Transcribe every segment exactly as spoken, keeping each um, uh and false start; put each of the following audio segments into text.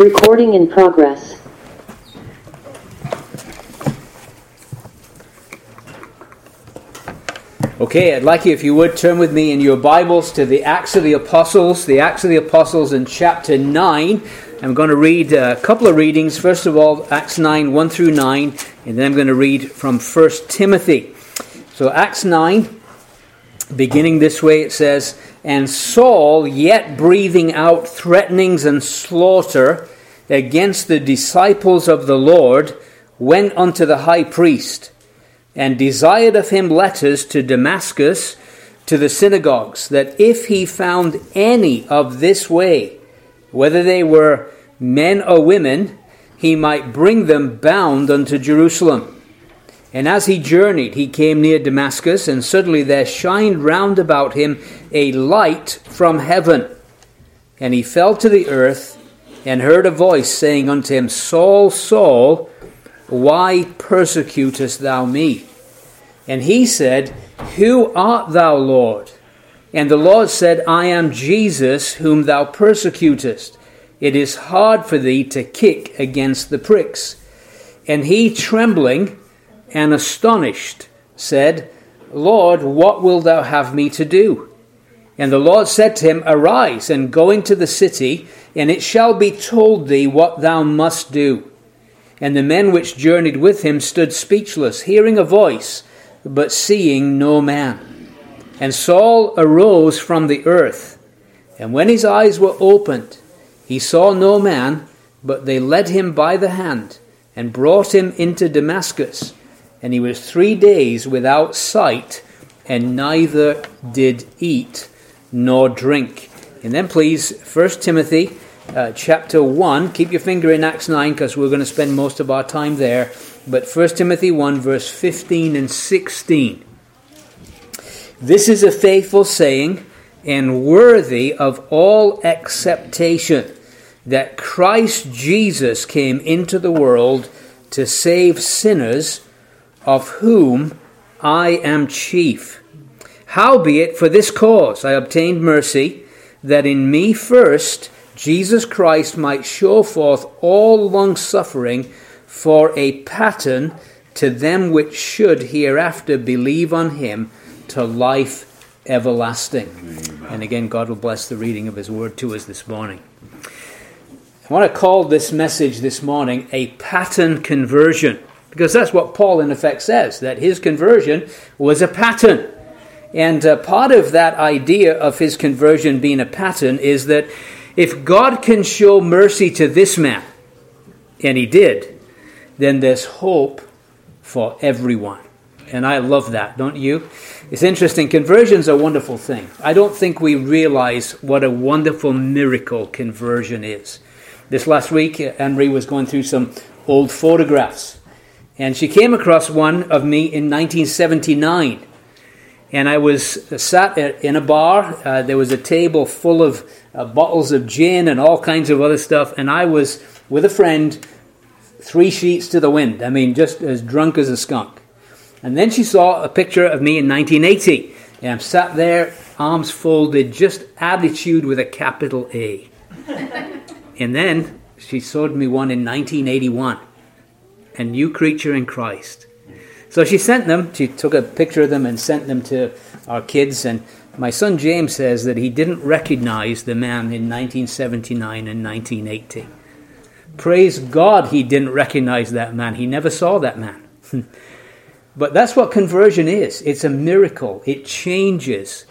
Recording in progress. Okay, I'd like you, if you would, turn with me in your Bibles to the Acts of the Apostles, the Acts of the Apostles in chapter nine. I'm going to read a couple of readings. First of all, Acts nine, one through nine, and then I'm going to read from First Timothy. So Acts nine, beginning this way, it says, "And Saul, yet breathing out threatenings and slaughter against the disciples of the Lord, went unto the high priest, and desired of him letters to Damascus, to the synagogues, that if he found any of this way, whether they were men or women, he might bring them bound unto Jerusalem. And as he journeyed, he came near Damascus, and suddenly there shined round about him a light from heaven. And he fell to the earth, and heard a voice saying unto him, Saul, Saul, why persecutest thou me? And he said, Who art thou, Lord? And the Lord said, I am Jesus, whom thou persecutest. It is hard for thee to kick against the pricks. And he, trembling and astonished, said, Lord, what wilt thou have me to do? And the Lord said to him, Arise, and go into the city, and it shall be told thee what thou must do. And the men which journeyed with him stood speechless, hearing a voice, but seeing no man. And Saul arose from the earth, and when his eyes were opened, he saw no man, but they led him by the hand, and brought him into Damascus. And he was three days without sight, and neither did eat nor drink. And then please, First Timothy uh, chapter one. Keep your finger in Acts nine, because we're going to spend most of our time there. But First Timothy one, verse fifteen and sixteen. This is a faithful saying, and worthy of all acceptation, that Christ Jesus came into the world to save sinners, of whom I am chief. Howbeit, for this cause I obtained mercy, that in me first Jesus Christ might show forth all long-suffering for a pattern to them which should hereafter believe on him to life everlasting." Amen. And again, God will bless the reading of his word to us this morning. I want to call this message this morning a pattern conversion, because that's what Paul in effect says, that his conversion was a pattern. And uh, part of that idea of his conversion being a pattern is that if God can show mercy to this man, and he did, then there's hope for everyone. And I love that, don't you? It's interesting. Conversion's a wonderful thing. I don't think we realize what a wonderful miracle conversion is. This last week, Anne-Marie was going through some old photographs, and she came across one of me in nineteen seventy-nine. And I was sat in a bar. Uh, there was a table full of uh, bottles of gin and all kinds of other stuff. And I was with a friend, three sheets to the wind. I mean, just as drunk as a skunk. And then she saw a picture of me in nineteen eighty. And I'm sat there, arms folded, just attitude with a capital A. And then she showed me one in nineteen eighty-one. A new creature in Christ. So she sent them, she took a picture of them and sent them to our kids. And my son James says that he didn't recognize the man in nineteen seventy-nine and nineteen eighty. Praise God he didn't recognize that man. He never saw that man. But that's what conversion is. It's a miracle. It changes.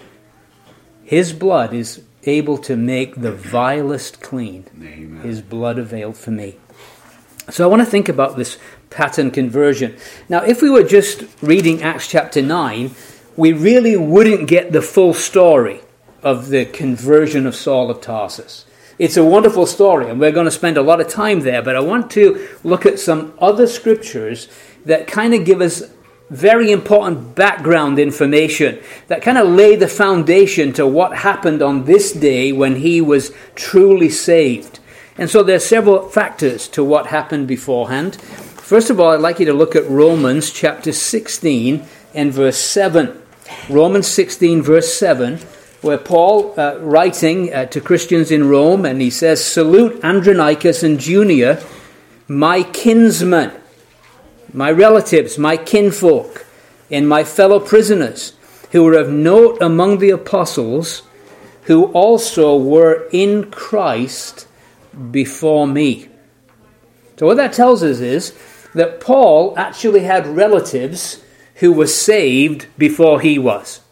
His blood is able to make the vilest clean. Amen. His blood availed for me. So I want to think about this pattern conversion. Now, if we were just reading Acts chapter nine, we really wouldn't get the full story of the conversion of Saul of Tarsus. It's a wonderful story, and we're going to spend a lot of time there, but I want to look at some other scriptures that kind of give us very important background information, that kind of lay the foundation to what happened on this day when he was truly saved. And so there are several factors to what happened beforehand. First of all, I'd like you to look at Romans chapter sixteen and verse seven. Romans sixteen verse seven where Paul, uh, writing uh, to Christians in Rome, and he says, "Salute Andronicus and Junia, my kinsmen, my relatives, my kinfolk, and my fellow prisoners, who were of note among the apostles, who also were in Christ before me." So what that tells us is that Paul actually had relatives who were saved before he was.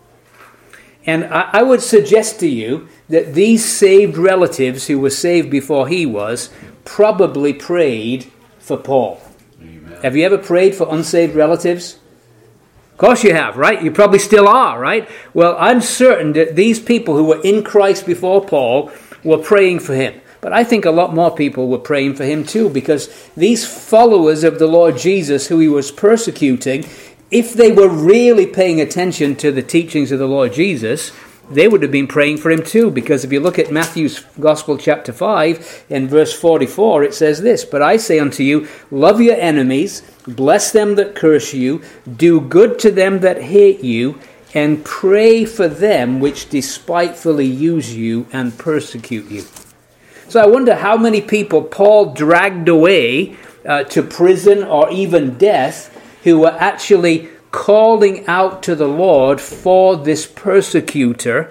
And I, I would suggest to you that these saved relatives who were saved before he was probably prayed for Paul. Amen. Have you ever prayed for unsaved relatives? Of course you have, right? You probably still are, right? Well, I'm certain that these people who were in Christ before Paul were praying for him. But I think a lot more people were praying for him too, because these followers of the Lord Jesus who he was persecuting, if they were really paying attention to the teachings of the Lord Jesus, they would have been praying for him too. Because if you look at Matthew's Gospel chapter five and verse forty-four, it says this, "But I say unto you, love your enemies, bless them that curse you, do good to them that hate you, and pray for them which despitefully use you and persecute you." So I wonder how many people Paul dragged away uh, to prison or even death who were actually calling out to the Lord for this persecutor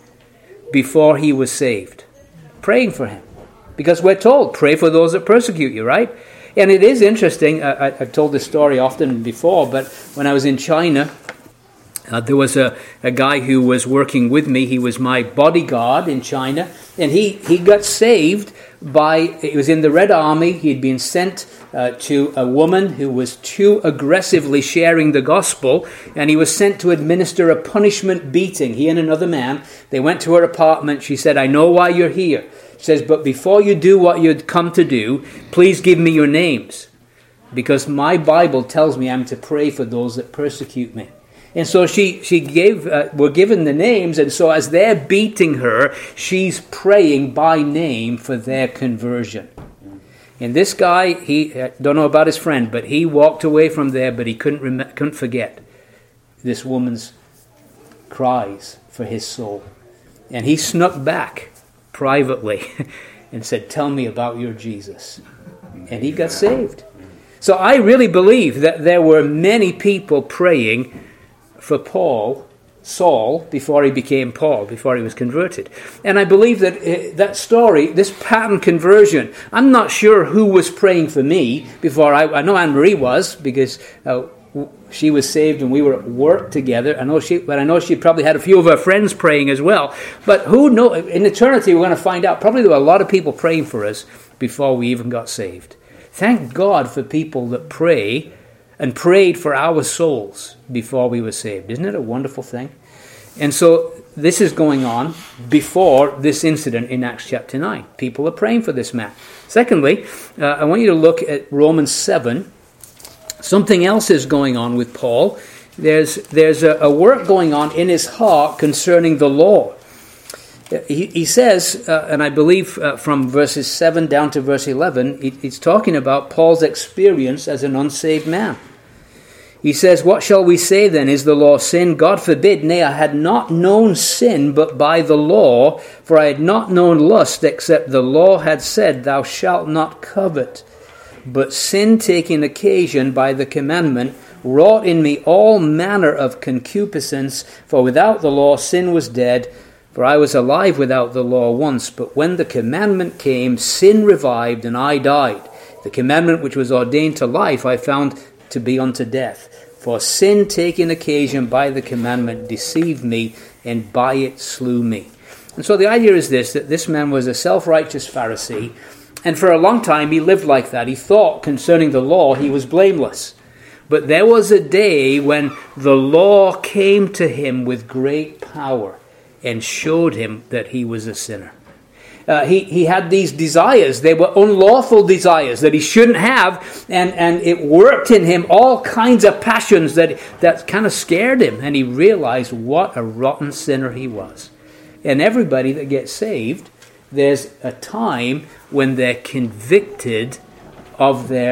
before he was saved. Praying for him. Because we're told, pray for those that persecute you, right? And it is interesting, I, I've told this story often before, but when I was in China, Uh, there was a, a guy who was working with me. He was my bodyguard in China. And he, he got saved by, he was in the Red Army. He'd been sent uh, to a woman who was too aggressively sharing the gospel. And he was sent to administer a punishment beating. He and another man, they went to her apartment. She said, "I know why you're here." She says, "But before you do what you'd come to do, please give me your names. Because my Bible tells me I'm to pray for those that persecute me." And so she, she gave, uh, were given the names, and so as they're beating her, she's praying by name for their conversion. And this guy, he, I don't know about his friend, but he walked away from there, but he couldn't rem- couldn't forget this woman's cries for his soul. And he snuck back privately and said, "Tell me about your Jesus." And he got saved. So I really believe that there were many people praying for Paul, Saul, before he became Paul, before he was converted. And I believe that uh, that story, this pattern conversion, I'm not sure who was praying for me before. I, I know Anne-Marie was, because uh, she was saved and we were at work together. I know she, but I know she probably had a few of her friends praying as well. But who knows? In eternity, we're going to find out. Probably there were a lot of people praying for us before we even got saved. Thank God for people that pray and prayed for our souls before we were saved. Isn't it a wonderful thing? And so this is going on before this incident in Acts chapter nine. People are praying for this man. Secondly, uh, I want you to look at Romans seven. Something else is going on with Paul. There's, there's a, a work going on in his heart concerning the law. He, he says, uh, and I believe uh, from verses seven down to verse eleven, he, he's talking about Paul's experience as an unsaved man. He says, "What shall we say then? Is the law sin? God forbid. Nay, I had not known sin but by the law, for I had not known lust, except the law had said, Thou shalt not covet. But sin taking occasion by the commandment wrought in me all manner of concupiscence, for without the law sin was dead. For I was alive without the law once, but when the commandment came, sin revived, and I died. The commandment which was ordained to life I found to be unto death. For sin taking occasion by the commandment deceived me, and by it slew me." And so the idea is this, that this man was a self-righteous Pharisee, and for a long time he lived like that. He thought concerning the law he was blameless. But there was a day when the law came to him with great power and showed him that he was a sinner. Uh, he, he had these desires. They were unlawful desires that he shouldn't have, and, and it worked in him all kinds of passions that, that kind of scared him, and he realized what a rotten sinner he was. And everybody that gets saved, there's a time when they're convicted of their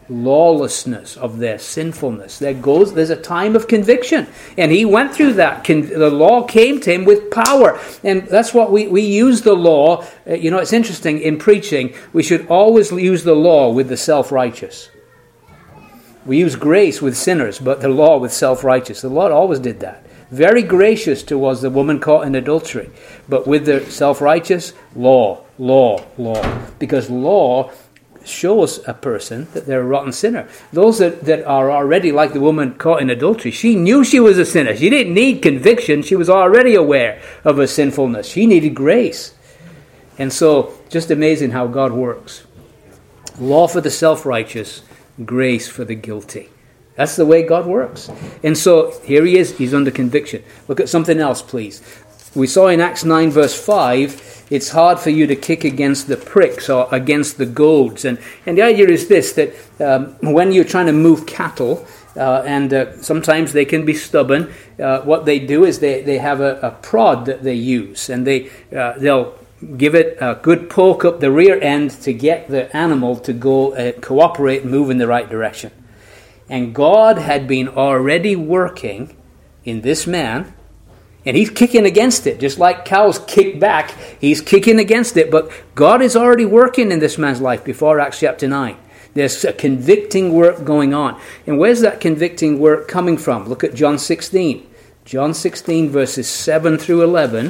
lawlessness, of their sinfulness. There goes, there's a time of conviction. And he went through that. Con- the law came to him with power. And that's what we, we use the law. Uh, you know, it's interesting, in preaching, we should always use the law with the self-righteous. We use grace with sinners, but the law with self-righteous. The Lord always did that. Very gracious towards the woman caught in adultery. But with the self-righteous, law, law, law. Because law shows a person that they're a rotten sinner. Those that, that are already like the woman caught in adultery, she knew she was a sinner. She didn't need conviction. She was already aware of her sinfulness. She needed grace. And so, just amazing how God works. Law for the self-righteous, grace for the guilty. That's the way God works. And so, here he is. He's under conviction. Look at something else, please. We saw in Acts nine verse five, it's hard for you to kick against the pricks or against the goads. And, and the idea is this, that um, when you're trying to move cattle, uh, and uh, sometimes they can be stubborn, uh, what they do is they, they have a, a prod that they use. And they, uh, they'll give it a good poke up the rear end to get the animal to go uh, cooperate and move in the right direction. And God had been already working in this man, and he's kicking against it, just like cows kick back. He's kicking against it, but God is already working in this man's life before Acts chapter nine. There's a convicting work going on. And where's that convicting work coming from? Look at John sixteen. John sixteen, verses seven through eleven.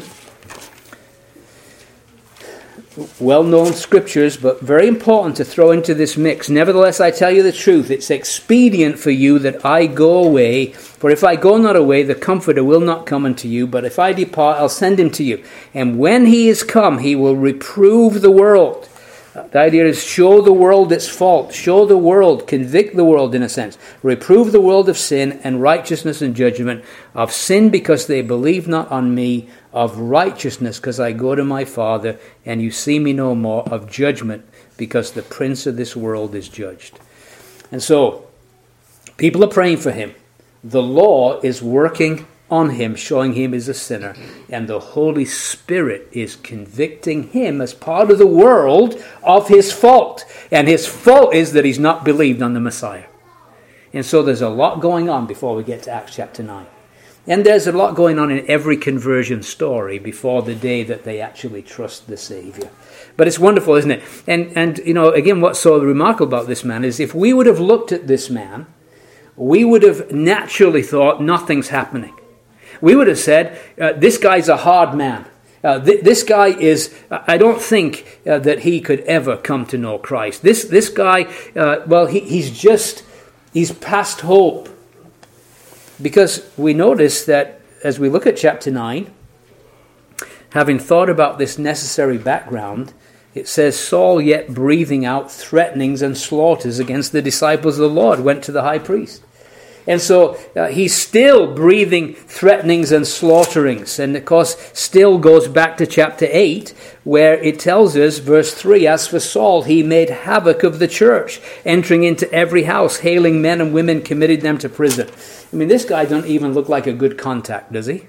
Well-known scriptures, but very important to throw into this mix. Nevertheless, I tell you the truth, it's expedient for you that I go away. For if I go not away, the Comforter will not come unto you. But if I depart, I'll send him to you. And when he is come, he will reprove the world. The idea is show the world its fault. Show the world, convict the world in a sense. Reprove the world of sin and righteousness and judgment. Of sin because they believe not on me. Of righteousness because I go to my Father and you see me no more. Of judgment because the prince of this world is judged. And so, people are praying for him. The law is working on him, showing him as a sinner. And the Holy Spirit is convicting him as part of the world of his fault. And his fault is that he's not believed on the Messiah. And so there's a lot going on before we get to Acts chapter nine. And there's a lot going on in every conversion story before the day that they actually trust the Savior. But it's wonderful, isn't it? And, and you know, again, what's so remarkable about this man is if we would have looked at this man, we would have naturally thought nothing's happening. We would have said, uh, this guy's a hard man. Uh, th- this guy is, uh, I don't think uh, that he could ever come to know Christ. This this guy, uh, well, he, he's just, he's past hope. Because we notice that as we look at chapter nine, having thought about this necessary background, it says, Saul, yet breathing out threatenings and slaughters against the disciples of the Lord, went to the high priest. And so uh, he's still breathing threatenings and slaughterings. And of course, still goes back to chapter eight, where it tells us, verse three, as for Saul, he made havoc of the church, entering into every house, hailing men and women, committed them to prison. I mean, this guy doesn't even look like a good contact, does he?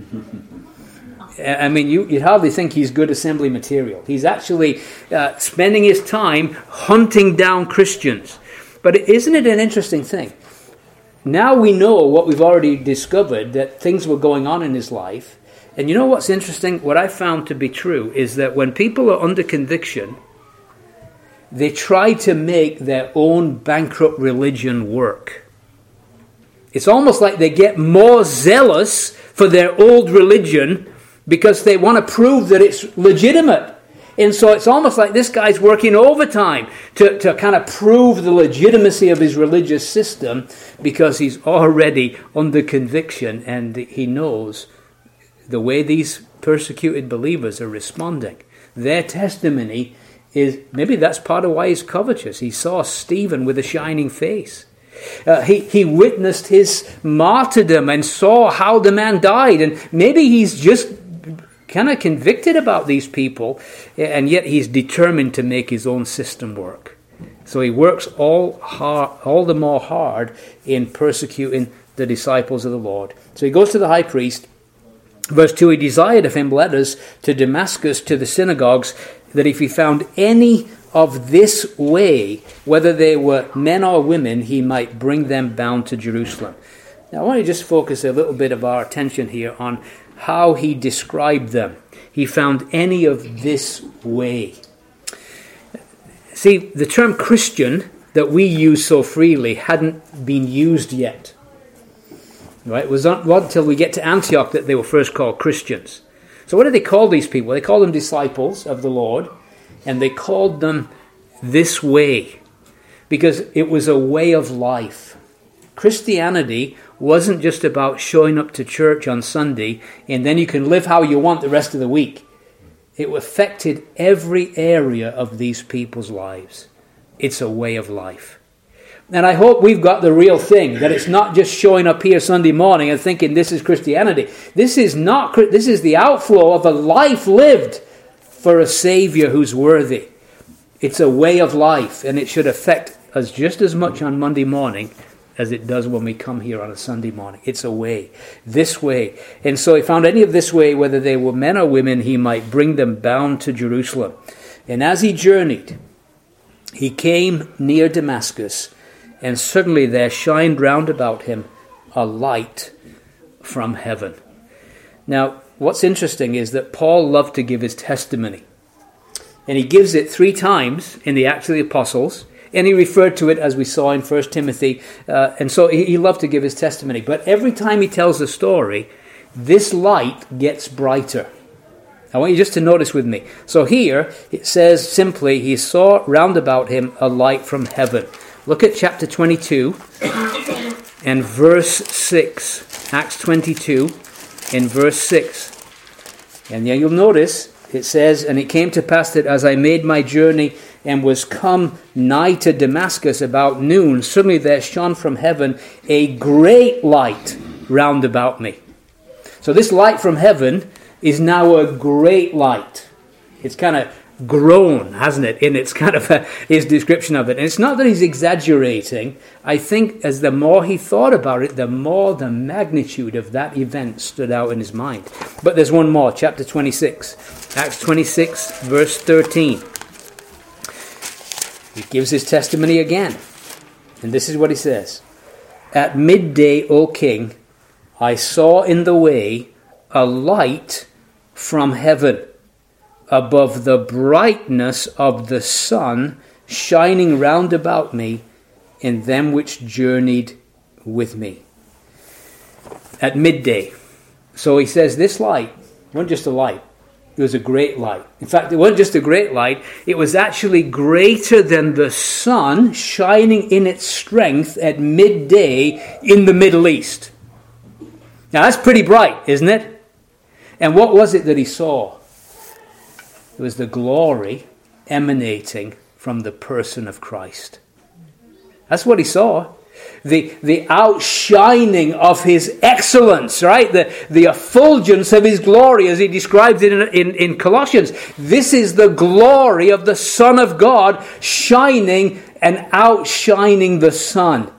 I mean, you, you'd hardly think he's good assembly material. He's actually uh, spending his time hunting down Christians. But isn't it an interesting thing? Now we know what we've already discovered, that things were going on in his life. And you know what's interesting? What I found to be true is that when people are under conviction, they try to make their own bankrupt religion work. It's almost like they get more zealous for their old religion because they want to prove that it's legitimate. And so it's almost like this guy's working overtime to, to kind of prove the legitimacy of his religious system because he's already under conviction and he knows the way these persecuted believers are responding. Their testimony is, maybe that's part of why he's covetous. He saw Stephen with a shining face. Uh, he, he witnessed his martyrdom and saw how the man died. And maybe he's just kind of convicted about these people, and yet he's determined to make his own system work. So he works all hard, all the more hard in persecuting the disciples of the Lord. So he goes to the high priest. Verse two, he desired of him letters to Damascus, to the synagogues, that if he found any of this way, whether they were men or women, he might bring them bound to Jerusalem. Now, I want to just focus a little bit of our attention here on how he described them. He found any of this way. See, the term Christian that we use so freely hadn't been used yet. Right? It was not until we get to Antioch that they were first called Christians. So what did they call these people? They called them disciples of the Lord, and they called them this way because it was a way of life. Christianity wasn't just about showing up to church on Sunday and then you can live how you want the rest of the week. It affected every area of these people's lives. It's a way of life. And I hope we've got the real thing, that it's not just showing up here Sunday morning and thinking this is Christianity. This is not. This is the outflow of a life lived for a Savior who's worthy. It's a way of life, and it should affect us just as much on Monday morning as it does when we come here on a Sunday morning. It's a way, this way. And so he found any of this way, whether they were men or women, he might bring them bound to Jerusalem. And as he journeyed, he came near Damascus, and suddenly there shined round about him a light from heaven. Now, what's interesting is that Paul loved to give his testimony. And he gives it three times in the Acts of the Apostles. And he referred to it, as we saw in First Timothy. Uh, and so he, he loved to give his testimony. But every time he tells a story, this light gets brighter. I want you just to notice with me. So here, it says simply, he saw round about him a light from heaven. Look at chapter twenty-two and verse six. Acts twenty-two and verse six. And then you'll notice, it says, and it came to pass that as I made my journey and was come nigh to Damascus about noon, suddenly there shone from heaven a great light round about me. So this light from heaven is now a great light. It's kind of grown, hasn't it, in its kind of a, his description of it. And it's not that he's exaggerating. I think as the more he thought about it, the more the magnitude of that event stood out in his mind. But there's one more, chapter twenty-six. Acts twenty-six, verse thirteen. He gives his testimony again. And this is what he says. At midday, O king, I saw in the way a light from heaven, above the brightness of the sun, shining round about me, and them which journeyed with me. At midday. So he says this light wasn't just a light. It was a great light. In fact, it wasn't just a great light. It was actually greater than the sun shining in its strength at midday in the Middle East. Now that's pretty bright, isn't it? And what was it that he saw? It was the glory emanating from the person of Christ. That's what he saw. The, the outshining of his excellence, right? The, the effulgence of his glory, as he describes it in, in, in Colossians. This is the glory of the Son of God shining and outshining the sun.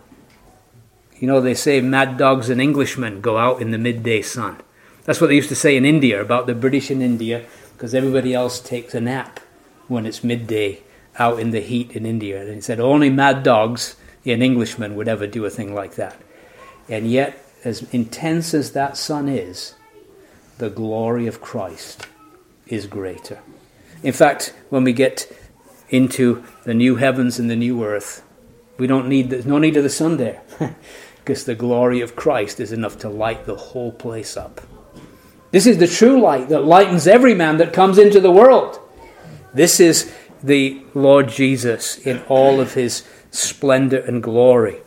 You know, they say mad dogs and Englishmen go out in the midday sun. That's what they used to say in India about the British in India, because everybody else takes a nap when it's midday out in the heat in India. And he said only mad dogs and Englishmen would ever do a thing like that. And yet, as intense as that sun is, the glory of Christ is greater. In fact, when we get into the new heavens and the new earth, we don't need, there's no need of the sun there, because the glory of Christ is enough to light the whole place up. This is the true light that lightens every man that comes into the world. This is the Lord Jesus in all of his splendor and glory.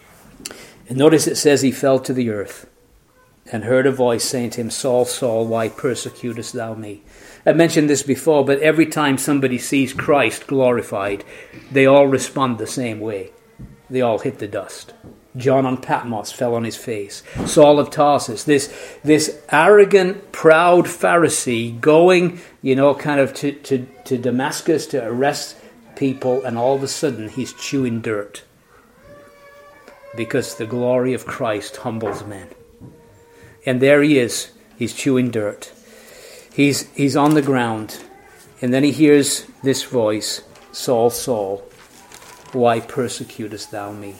And notice it says he fell to the earth and heard a voice saying to him, Saul, Saul, why persecutest thou me? I mentioned this before, but every time somebody sees Christ glorified, they all respond the same way. They all hit the dust. John on Patmos fell on his face. Saul of Tarsus, this this arrogant, proud Pharisee going, you know, kind of to, to, to Damascus to arrest people, and all of a sudden he's chewing dirt. Because the glory of Christ humbles men. And there he is, he's chewing dirt. He's he's on the ground, and then he hears this voice, Saul, Saul, why persecutest thou me?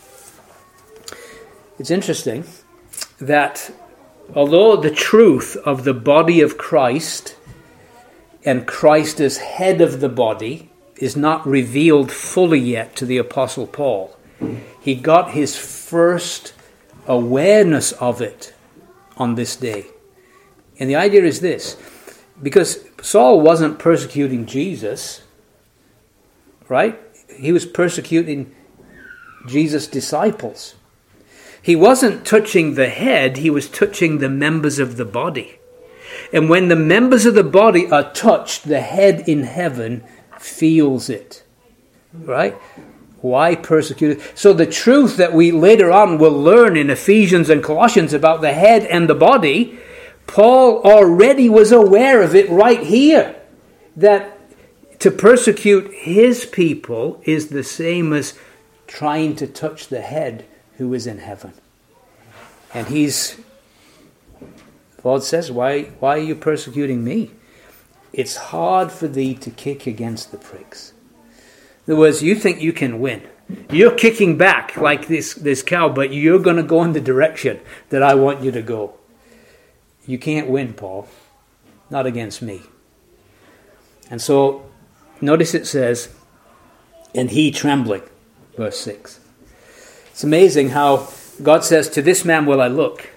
It's interesting that although the truth of the body of Christ and Christ as head of the body is not revealed fully yet to the Apostle Paul, he got his first awareness of it on this day. And the idea is this, because Saul wasn't persecuting Jesus, right? He was persecuting Jesus' disciples. He wasn't touching the head, he was touching the members of the body. And when the members of the body are touched, the head in heaven feels it. Right? Why persecute? So the truth that we later on will learn in Ephesians and Colossians about the head and the body, Paul already was aware of it right here. That to persecute his people is the same as trying to touch the head who is in heaven. And he's, Paul says, why, why are you persecuting me? It's hard for thee to kick against the pricks. In other words, you think you can win. You're kicking back like this, this cow, but you're going to go in the direction that I want you to go. You can't win, Paul. Not against me. And so, notice it says, and he trembling, verse six. It's amazing how God says, to this man will I look.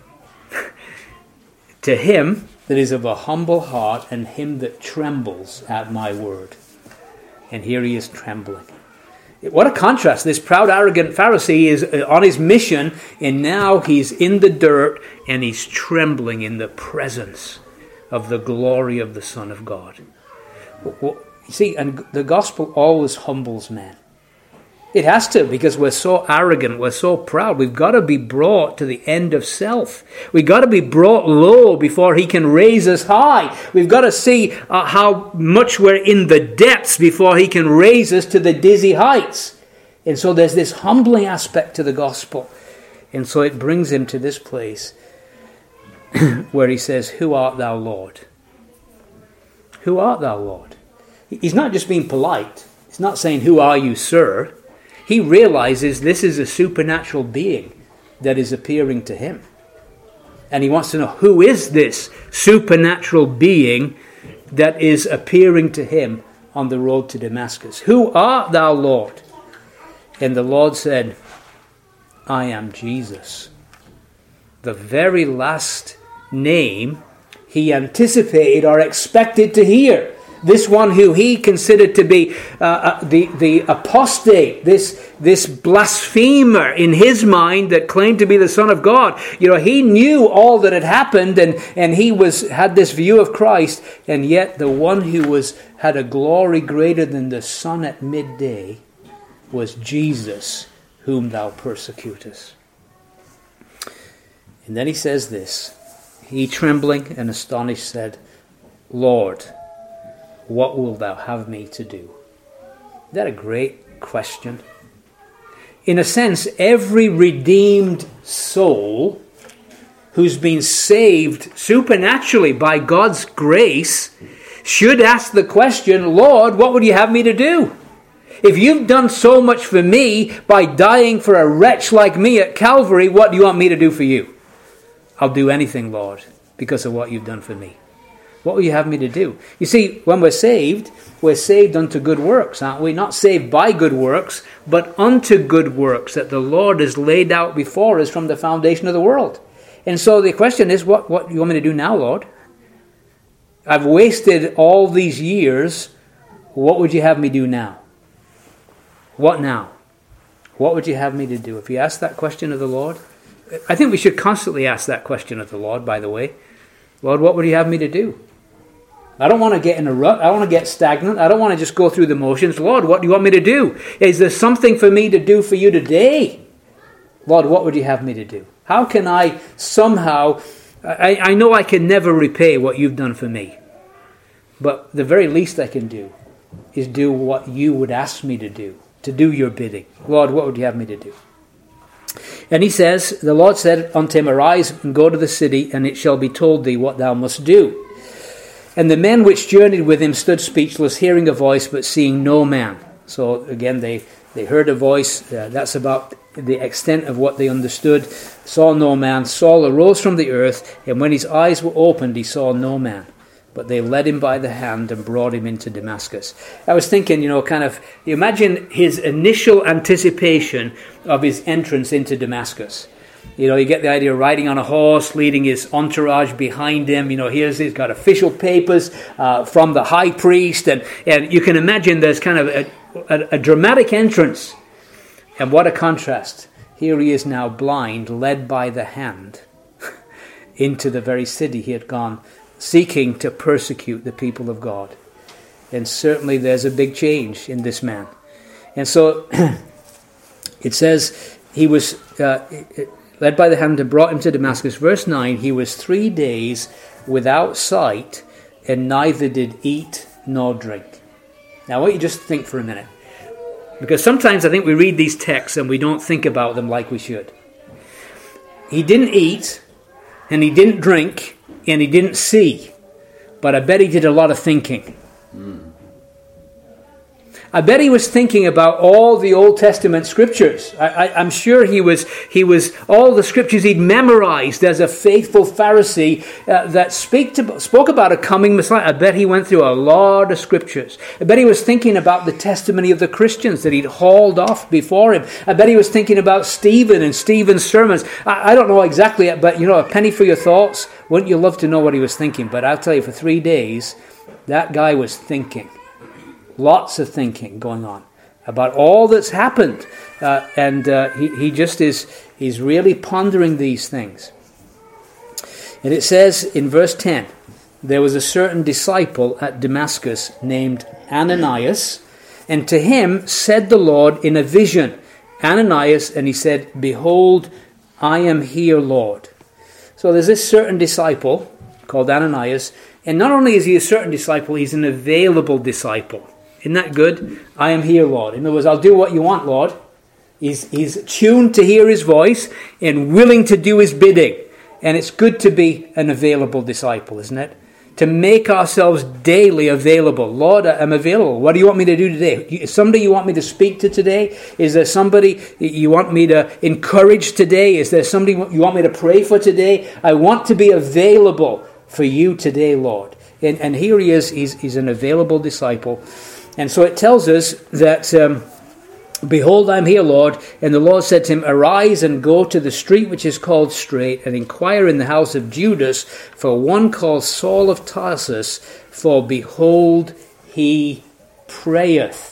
To him that is of a humble heart and him that trembles at my word. And here he is trembling. What a contrast. This proud, arrogant Pharisee is on his mission, and now he's in the dirt and he's trembling in the presence of the glory of the Son of God. You see, and the gospel always humbles man. It has to, because we're so arrogant, we're so proud. We've got to be brought to the end of self. We've got to be brought low before he can raise us high. We've got to see uh, how much we're in the depths before he can raise us to the dizzy heights. And so there's this humbling aspect to the gospel. And so it brings him to this place where he says, who art thou, Lord? Who art thou, Lord? He's not just being polite. He's not saying, who are you, sir? He realizes this is a supernatural being that is appearing to him. And he wants to know, who is this supernatural being that is appearing to him on the road to Damascus? Who art thou, Lord? And the Lord said, I am Jesus. The very last name he anticipated or expected to hear. This one who he considered to be uh, uh, the, the apostate, this, this blasphemer in his mind that claimed to be the Son of God. You know, he knew all that had happened, and, and he was had this view of Christ, and yet the one who was had a glory greater than the sun at midday was Jesus, whom thou persecutest. And then he says this, he trembling and astonished said, Lord, what wilt thou have me to do? Is that a great question? In a sense, every redeemed soul who's been saved supernaturally by God's grace should ask the question, Lord, what would you have me to do? If you've done so much for me by dying for a wretch like me at Calvary, what do you want me to do for you? I'll do anything, Lord, because of what you've done for me. What will you have me to do? You see, when we're saved, we're saved unto good works, aren't we? Not saved by good works, but unto good works that the Lord has laid out before us from the foundation of the world. And so the question is, what, what do you want me to do now, Lord? I've wasted all these years. What would you have me do now? What now? What would you have me to do? If you ask that question of the Lord, I think we should constantly ask that question of the Lord, by the way. Lord, what would you have me to do? I don't want to get in a rut. I don't want to get stagnant. I don't want to just go through the motions. Lord, what do you want me to do? Is there something for me to do for you today? Lord, what would you have me to do? How can I somehow... I, I know I can never repay what you've done for me. But the very least I can do is do what you would ask me to do. To do your bidding. Lord, what would you have me to do? And he says, the Lord said unto him, arise and go to the city, and it shall be told thee what thou must do. And the men which journeyed with him stood speechless, hearing a voice, but seeing no man. So again, they, they heard a voice. Uh, that's about the extent of what they understood. Saw no man. Saul arose from the earth, and when his eyes were opened, he saw no man. But they led him by the hand and brought him into Damascus. I was thinking, you know, kind of, imagine his initial anticipation of his entrance into Damascus. You know, you get the idea of riding on a horse, leading his entourage behind him. You know, here's he's got official papers uh, from the high priest. And, and you can imagine there's kind of a, a, a dramatic entrance. And what a contrast. Here he is now blind, led by the hand into the very city he had gone, seeking to persecute the people of God. And certainly there's a big change in this man. And so it says he was uh, led by the hand and brought him to Damascus. Verse nine, he was three days without sight and neither did eat nor drink. Now I want you just to think for a minute. Because sometimes I think we read these texts and we don't think about them like we should. He didn't eat and he didn't drink and he didn't see, but I bet he did a lot of thinking. Mm. I bet he was thinking about all the Old Testament scriptures. I, I, I'm sure he was, he was all the scriptures he'd memorized as a faithful Pharisee uh, that speak to, spoke about a coming Messiah. I bet he went through a lot of scriptures. I bet he was thinking about the testimony of the Christians that he'd hauled off before him. I bet he was thinking about Stephen and Stephen's sermons. I, I don't know exactly, but you know, a penny for your thoughts. Wouldn't you love to know what he was thinking? But I'll tell you, for three days, that guy was thinking. Lots of thinking going on about all that's happened. Uh, and uh, he, he just is, he's really pondering these things. And it says in verse ten, there was a certain disciple at Damascus named Ananias, and to him said the Lord in a vision, Ananias, and he said, behold, I am here, Lord. So there's this certain disciple called Ananias, and not only is he a certain disciple, he's an available disciple. Isn't that good? I am here, Lord. In other words, I'll do what you want, Lord. He's, he's tuned to hear his voice and willing to do his bidding. And it's good to be an available disciple, isn't it? To make ourselves daily available. Lord, I'm available. What do you want me to do today? Is somebody you want me to speak to today? Is there somebody you want me to encourage today? Is there somebody you want me to pray for today? I want to be available for you today, Lord. And, and here he is. He's, he's an available disciple. And so it tells us that, um, behold, I'm here, Lord. And the Lord said to him, arise and go to the street which is called Straight, and inquire in the house of Judas for one called Saul of Tarsus, for behold, he prayeth.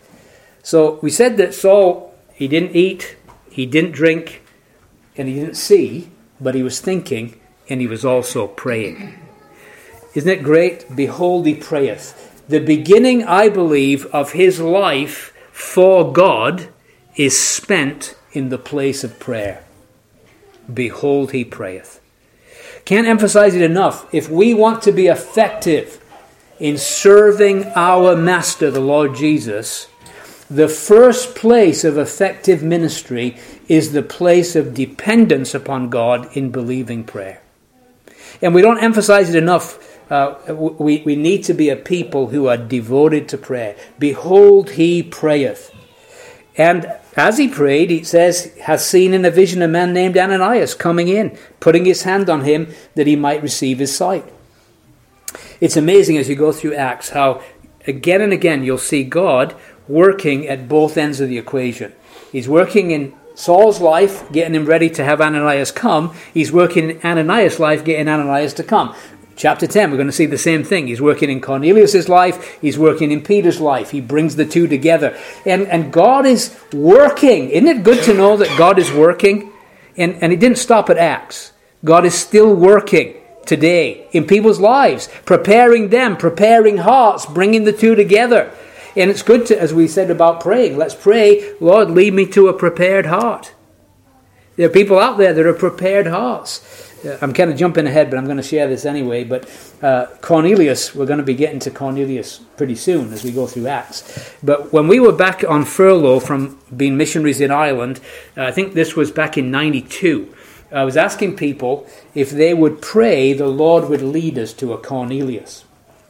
So we said that Saul, he didn't eat, he didn't drink, and he didn't see, but he was thinking, and he was also praying. Isn't it great? Behold, he prayeth. The beginning, I believe, of his life for God is spent in the place of prayer. Behold, he prayeth. Can't emphasize it enough. If we want to be effective in serving our Master, the Lord Jesus, the first place of effective ministry is the place of dependence upon God in believing prayer. And we don't emphasize it enough. Uh, we, we need to be a people who are devoted to prayer. Behold, he prayeth. And as he prayed, it says, has seen in a vision a man named Ananias coming in, putting his hand on him that he might receive his sight. It's amazing as you go through Acts how again and again you'll see God working at both ends of the equation. He's working in Saul's life, getting him ready to have Ananias come. He's working in Ananias' life, getting Ananias to come. Chapter ten, we're going to see the same thing. He's working in Cornelius' life. He's working in Peter's life. He brings the two together. And, and God is working. Isn't it good to know that God is working? And, and it didn't stop at Acts. God is still working today in people's lives, preparing them, preparing hearts, bringing the two together. And it's good to, as we said about praying, let's pray, Lord, lead me to a prepared heart. There are people out there that are prepared hearts. I'm kind of jumping ahead, but I'm going to share this anyway. But uh, Cornelius, we're going to be getting to Cornelius pretty soon as we go through Acts. But when we were back on furlough from being missionaries in Ireland, uh, I think this was back in ninety-two, I was asking people if they would pray the Lord would lead us to a Cornelius.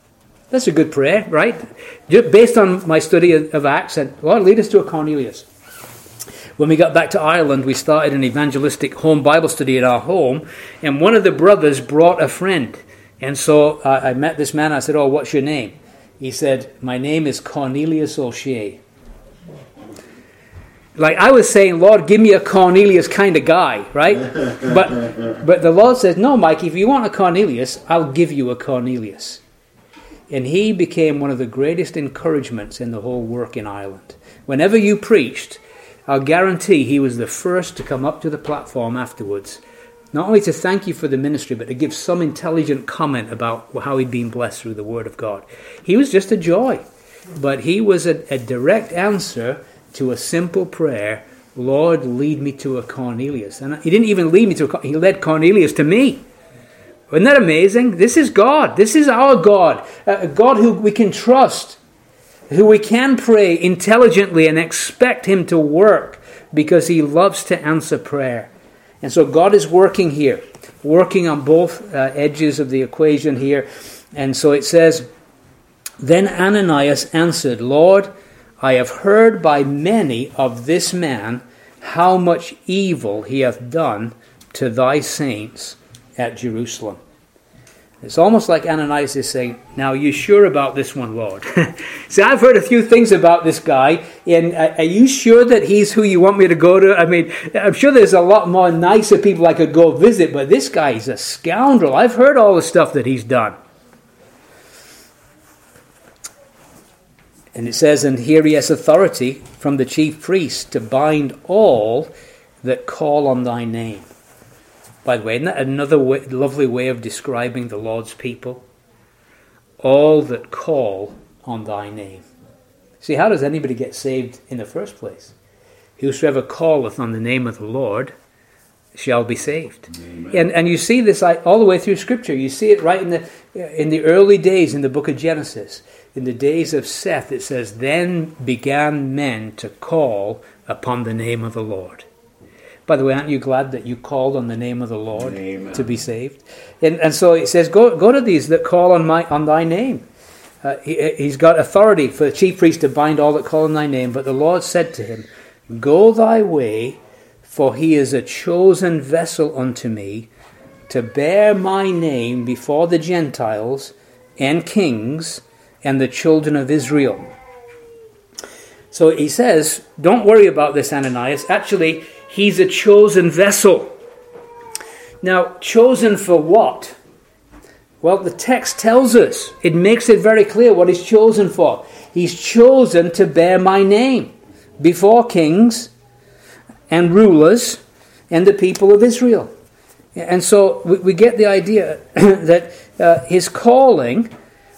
That's a good prayer, right? Just based on my study of Acts, said, Lord, lead us to a Cornelius. When we got back to Ireland, we started an evangelistic home Bible study at our home, and one of the brothers brought a friend. And so uh, I met this man. I said, oh, what's your name? He said, my name is Cornelius O'Shea. Like I was saying, Lord, give me a Cornelius kind of guy, right? But but the Lord says, no, Mike, if you want a Cornelius, I'll give you a Cornelius. And he became one of the greatest encouragements in the whole work in Ireland. Whenever you preached, I'll guarantee he was the first to come up to the platform afterwards, not only to thank you for the ministry, but to give some intelligent comment about how he'd been blessed through the Word of God. He was just a joy, but he was a, a direct answer to a simple prayer, Lord, lead me to a Cornelius. And he didn't even lead me to a he led Cornelius to me. Isn't that amazing? This is God. This is our God. A God who we can trust, who we can pray intelligently and expect him to work because he loves to answer prayer. And so God is working here, working on both uh, edges of the equation here. And so it says, then Ananias answered, Lord, I have heard by many of this man how much evil he hath done to thy saints at Jerusalem. It's almost like Ananias is saying, now, are you sure about this one, Lord? See, I've heard a few things about this guy, and are you sure that he's who you want me to go to? I mean, I'm sure there's a lot more nicer people I could go visit, but this guy is a scoundrel. I've heard all the stuff that he's done. And it says, and here he has authority from the chief priest to bind all that call on thy name. By the way, isn't that another way, lovely way of describing the Lord's people? All that call on thy name. See, how does anybody get saved in the first place? Whosoever calleth on the name of the Lord shall be saved. And and you see this all the way through Scripture. You see it right in the in the early days in the book of Genesis. In the days of Seth, it says, then began men to call upon the name of the Lord. By the way, aren't you glad that you called on the name of the Lord Amen. To be saved? And and so it says, go go to these that call on my on thy name. Uh, he, he's got authority for the chief priest to bind all that call on thy name. But the Lord said to him, go thy way, for he is a chosen vessel unto me, to bear my name before the Gentiles and kings and the children of Israel. So he says, don't worry about this, Ananias. Actually, he's a chosen vessel. Now, chosen for what? Well, the text tells us. It makes it very clear what he's chosen for. He's chosen to bear my name before kings and rulers and the people of Israel. And so we, we get the idea that uh, his calling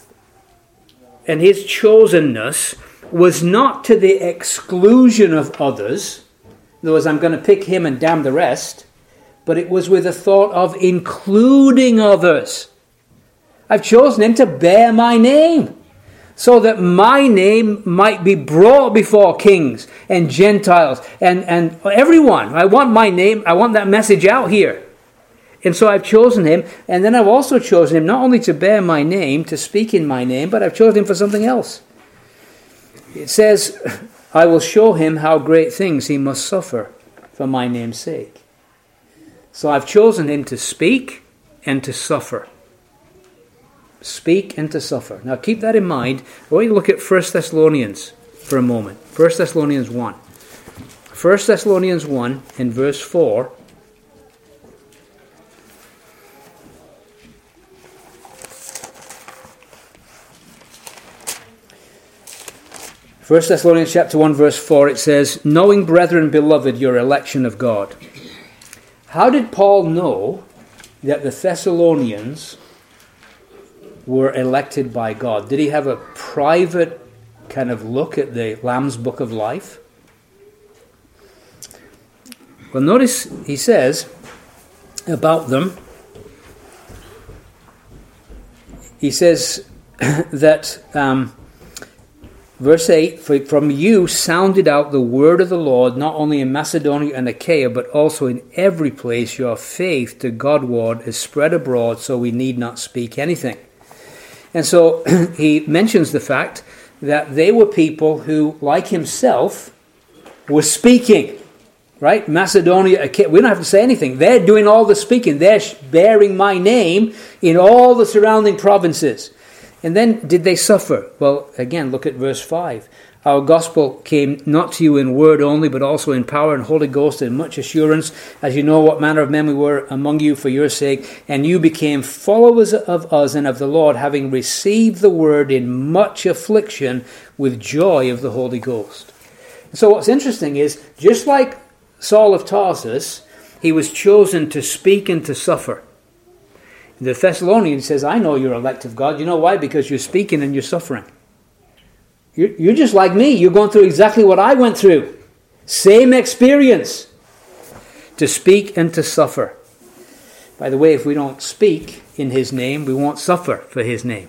and his chosenness was not to the exclusion of others. In other words, I'm going to pick him and damn the rest. But it was with a thought of including others. I've chosen him to bear my name, so that my name might be brought before kings and Gentiles and, and everyone. I want my name, I want that message out here. And so I've chosen him, and then I've also chosen him not only to bear my name, to speak in my name, but I've chosen him for something else. It says, I will show him how great things he must suffer for my name's sake. So I've chosen him to speak and to suffer. Speak and to suffer. Now keep that in mind. I want you to look at First Thessalonians for a moment. First Thessalonians one. First Thessalonians one in verse four. First Thessalonians chapter one verse four, it says, knowing, brethren, beloved, your election of God. How did Paul know that the Thessalonians were elected by God? Did he have a private kind of look at the Lamb's Book of Life? Well, notice he says about them, he says that... Um, Verse eight, for from you sounded out the word of the Lord, not only in Macedonia and Achaia, but also in every place your faith to Godward is spread abroad, so we need not speak anything. And so he mentions the fact that they were people who, like himself, were speaking. Right? Macedonia, we don't have to say anything. They're doing all the speaking. They're bearing my name in all the surrounding provinces. And then did they suffer? Well, again, look at verse five. Our gospel came not to you in word only, but also in power and Holy Ghost and much assurance, as you know what manner of men we were among you for your sake. And you became followers of us and of the Lord, having received the word in much affliction with joy of the Holy Ghost. So what's interesting is, just like Saul of Tarsus, he was chosen to speak and to suffer. The Thessalonians says, I know you're elect of God. You know why? Because you're speaking and you're suffering. You're, you're just like me. You're going through exactly what I went through. Same experience. To speak and to suffer. By the way, if we don't speak in his name, we won't suffer for his name.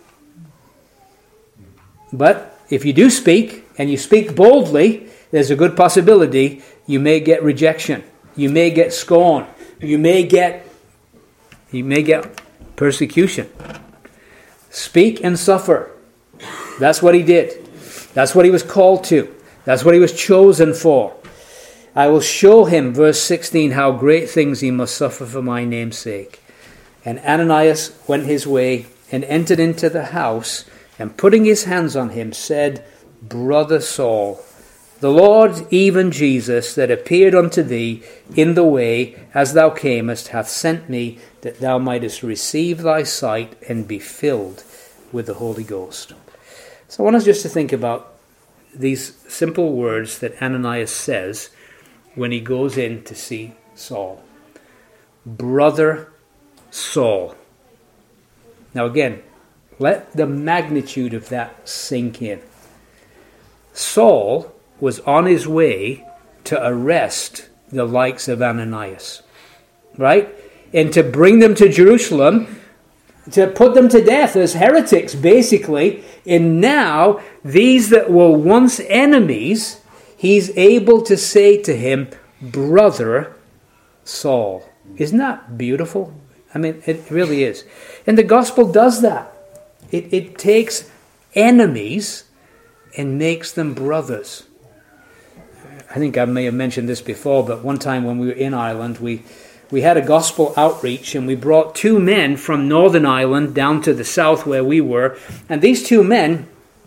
But if you do speak, and you speak boldly, there's a good possibility you may get rejection. You may get scorn. You may get you may get persecution. Speak and suffer. That's what he did. That's what he was called to. That's what he was chosen for. I will show him, verse sixteen, how great things he must suffer for my name's sake. And Ananias went his way and entered into the house, and putting his hands on him, said, Brother Saul, the Lord, even Jesus, that appeared unto thee in the way as thou camest, hath sent me, that thou mightest receive thy sight and be filled with the Holy Ghost. So I want us just to think about these simple words that Ananias says when he goes in to see Saul. Brother Saul. Now again, let the magnitude of that sink in. Saul was on his way to arrest the likes of Ananias, right? And to bring them to Jerusalem, to put them to death as heretics, basically. And now, these that were once enemies, he's able to say to him, Brother Saul. Isn't that beautiful? I mean, it really is. And the gospel does that. It, it takes enemies and makes them brothers. I think I may have mentioned this before, but one time when we were in Ireland, we we had a gospel outreach, and we brought two men from Northern Ireland down to the south where we were. And these two men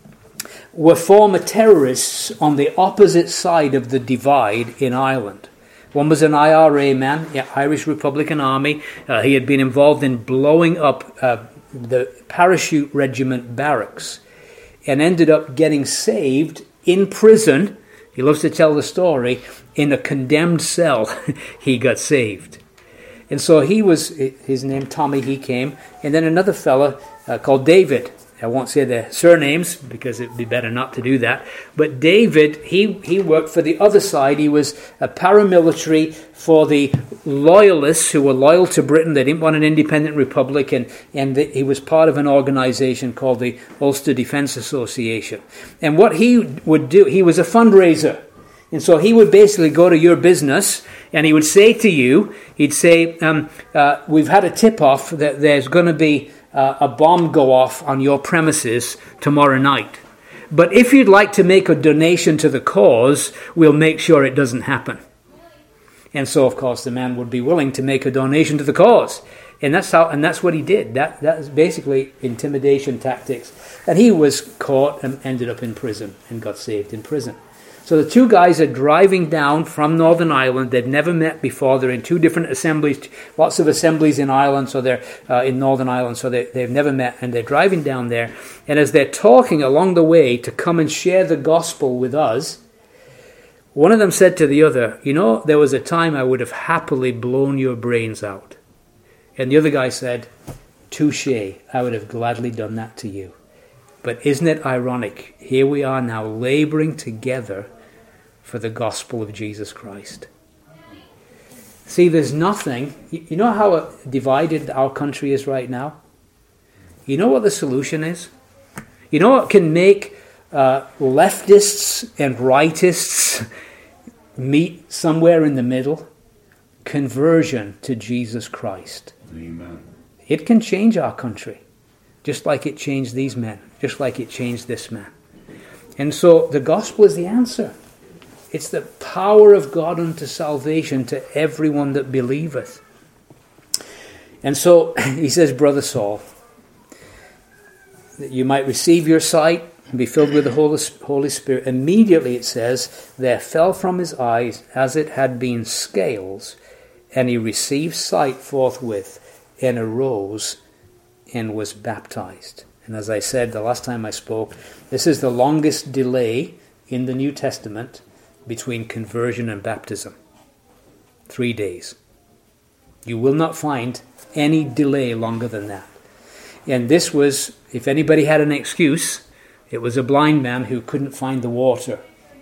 were former terrorists on the opposite side of the divide in Ireland. One was an I R A man, yeah, Irish Republican Army. Uh, he had been involved in blowing up uh, the parachute regiment barracks and ended up getting saved in prison. He loves to tell the story. In a condemned cell, he got saved. And so he was, his name Tommy, he came. And then another fella uh, called David. I won't say their surnames because it would be better not to do that. But David, he, he worked for the other side. He was a paramilitary for the loyalists who were loyal to Britain. They didn't want an independent republic. And, and the, he was part of an organization called the Ulster Defence Association. And what he would do, he was a fundraiser. And so he would basically go to your business and he would say to you, he'd say, um, uh, we've had a tip-off that there's going to be uh, a bomb go off on your premises tomorrow night. But if you'd like to make a donation to the cause, we'll make sure it doesn't happen. And so, of course, the man would be willing to make a donation to the cause. And that's how, and that's what he did. That that was basically intimidation tactics. And he was caught and ended up in prison and got saved in prison. So the two guys are driving down from Northern Ireland. They've never met before. They're in two different assemblies, lots of assemblies in Ireland, so they're uh, in Northern Ireland, so they, they've never met, and they're driving down there. And as they're talking along the way to come and share the gospel with us, one of them said to the other, you know, there was a time I would have happily blown your brains out. And the other guy said, touche, I would have gladly done that to you. But isn't it ironic? Here we are now laboring together for the gospel of Jesus Christ. See, there's nothing. You know how divided our country is right now? You know what the solution is? You know what can make uh, leftists and rightists meet somewhere in the middle? Conversion to Jesus Christ. Amen. It can change our country. just like it changed these men, just like it changed this man. And so the gospel is the answer. It's the power of God unto salvation to everyone that believeth. And so he says, Brother Saul, that you might receive your sight and be filled with the Holy Spirit. Immediately, it says, there fell from his eyes as it had been scales, and he received sight forthwith, and arose and was baptized. And as I said the last time I spoke, this is the longest delay in the New Testament between conversion and baptism. Three days. You will not find any delay longer than that. And this was, if anybody had an excuse, it was a blind man who couldn't find the water.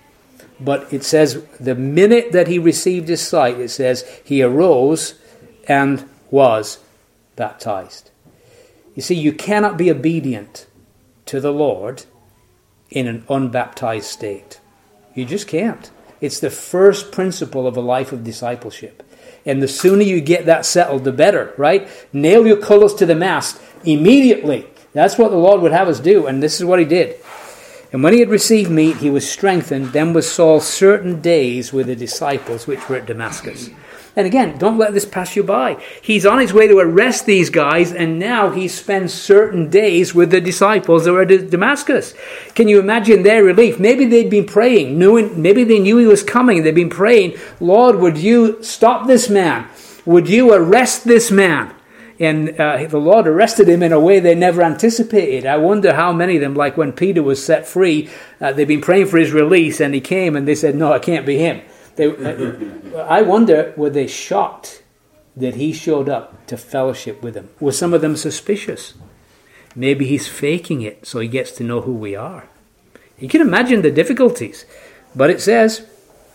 But it says the minute that he received his sight, it says he arose and was baptized. You see, you cannot be obedient to the Lord in an unbaptized state. You just can't. It's the first principle of a life of discipleship. And the sooner you get that settled, the better, right? Nail your colours to the mast immediately. That's what the Lord would have us do, and this is what he did. And when he had received meat, he was strengthened. Then was Saul certain days with the disciples which were at Damascus. And again, don't let this pass you by. He's on his way to arrest these guys, and now he spends certain days with the disciples that were at Damascus. Can you imagine their relief? Maybe they'd been praying, knowing, maybe they knew he was coming. They'd been praying, Lord, would you stop this man? Would you arrest this man? And uh, the Lord arrested him in a way they never anticipated. I wonder how many of them, like when Peter was set free, uh, they'd been praying for his release, and he came, and they said, no, it can't be him. They, uh, I wonder, were they shocked that he showed up to fellowship with them? Were some of them suspicious? Maybe he's faking it so he gets to know who we are. You can imagine the difficulties. But it says,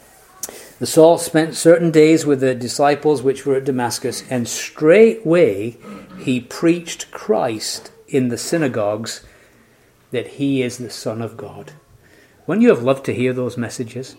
the Saul spent certain days with the disciples which were at Damascus, and straightway he preached Christ in the synagogues, that he is the Son of God. Wouldn't you have loved to hear those messages?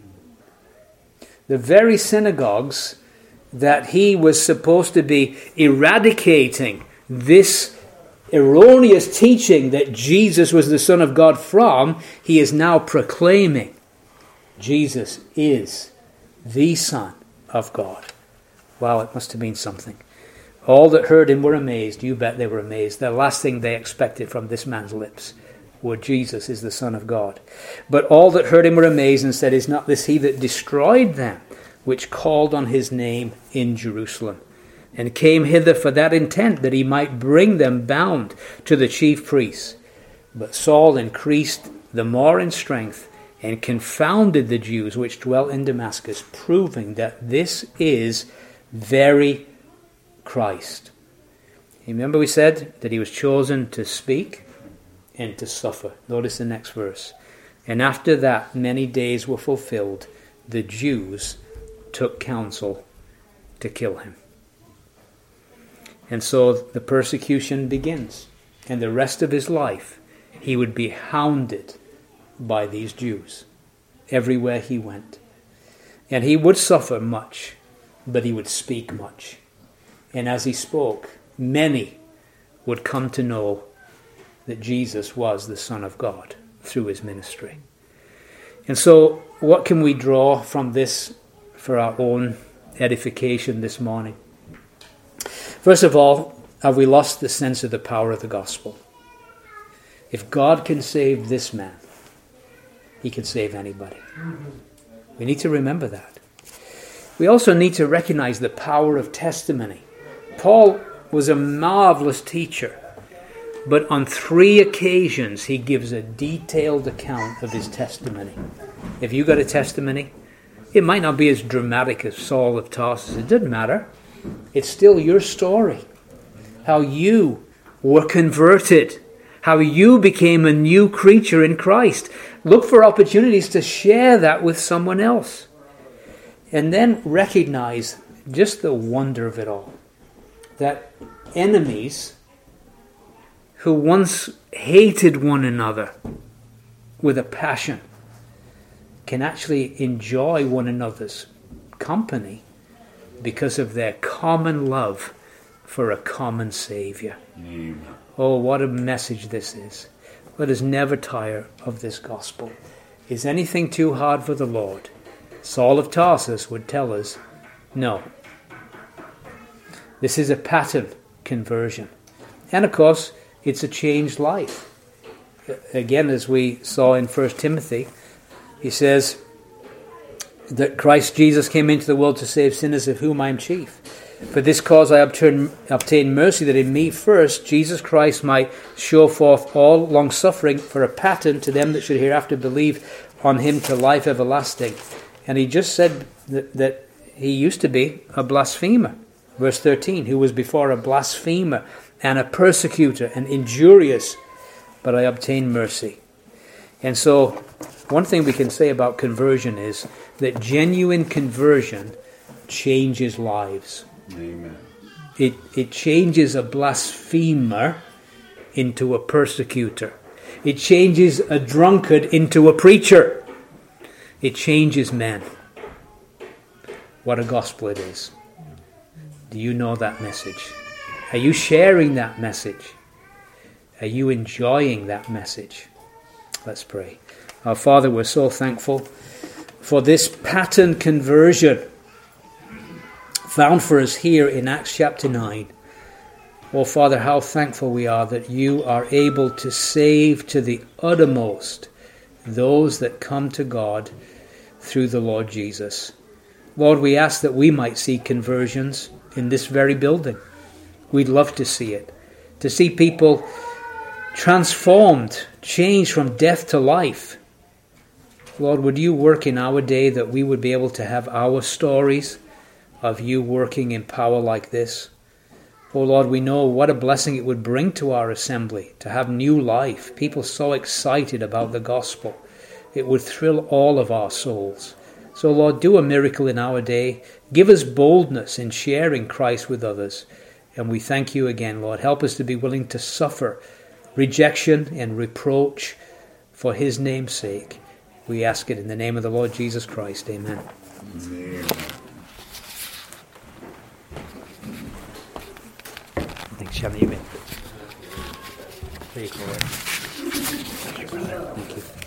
The very synagogues that he was supposed to be eradicating this erroneous teaching that Jesus was the Son of God from, he is now proclaiming Jesus is the Son of God. Wow, it must have been something. All that heard him were amazed. You bet they were amazed. The last thing they expected from this man's lips were Jesus is the Son of God. But all that heard him were amazed and said, is not this he that destroyed them, which called on his name in Jerusalem, and came hither for that intent, that he might bring them bound to the chief priests? But Saul increased the more in strength, and confounded the Jews which dwelt in Damascus, proving that this is very Christ. Remember we said that he was chosen to speak and to suffer. Notice the next verse. And after that many days were fulfilled, the Jews took counsel to kill him. And so the persecution begins. And the rest of his life, he would be hounded by these Jews everywhere he went. And he would suffer much, but he would speak much. And as he spoke, many would come to know that Jesus was the Son of God through his ministry. And so, what can we draw from this for our own edification this morning? First of all, have we lost the sense of the power of the gospel? If God can save this man, he can save anybody. We need to remember that. We also need to recognize the power of testimony. Paul was a marvelous teacher, but on three occasions he gives a detailed account of his testimony. If you got a testimony, it might not be as dramatic as Saul of Tarsus. It doesn't matter. It's still your story. How you were converted. How you became a new creature in Christ. Look for opportunities to share that with someone else. And then recognize just the wonder of it all. That enemies who once hated one another with a passion can actually enjoy one another's company because of their common love for a common Savior. Amen. Oh, what a message this is. Let us never tire of this gospel. Is anything too hard for the Lord? Saul of Tarsus would tell us, no. This is a pattern conversion. And of course, it's a changed life. Again, as we saw in First Timothy, he says that Christ Jesus came into the world to save sinners, of whom I am chief. For this cause I obtain, obtain mercy, that in me first Jesus Christ might show forth all long-suffering for a pattern to them that should hereafter believe on him to life everlasting. And he just said that, that he used to be a blasphemer. Verse thirteen, who was before a blasphemer and a persecutor and injurious, but I obtained mercy. And so, one thing we can say about conversion is that genuine conversion changes lives. Amen. It, it changes a blasphemer into a persecutor. It changes a drunkard into a preacher. It changes men. What a gospel it is. Do you know that message? Are you sharing that message? Are you enjoying that message? Let's pray. Our Father, we're so thankful for this pattern conversion found for us here in Acts chapter nine. Oh, Father, how thankful we are that you are able to save to the uttermost those that come to God through the Lord Jesus. Lord, we ask that we might see conversions in this very building. We'd love to see it. To see people transformed, changed from death to life. Lord, would you work in our day that we would be able to have our stories of you working in power like this. Oh Lord, we know what a blessing it would bring to our assembly to have new life. People so excited about the gospel. It would thrill all of our souls. So Lord, do a miracle in our day. Give us boldness in sharing Christ with others. And we thank you again, Lord. Help us to be willing to suffer rejection and reproach for his name's sake. We ask it in the name of the Lord Jesus Christ. Amen. Amen. Thanks, Shannon. You may. There you go. Thank you, brother. Thank you.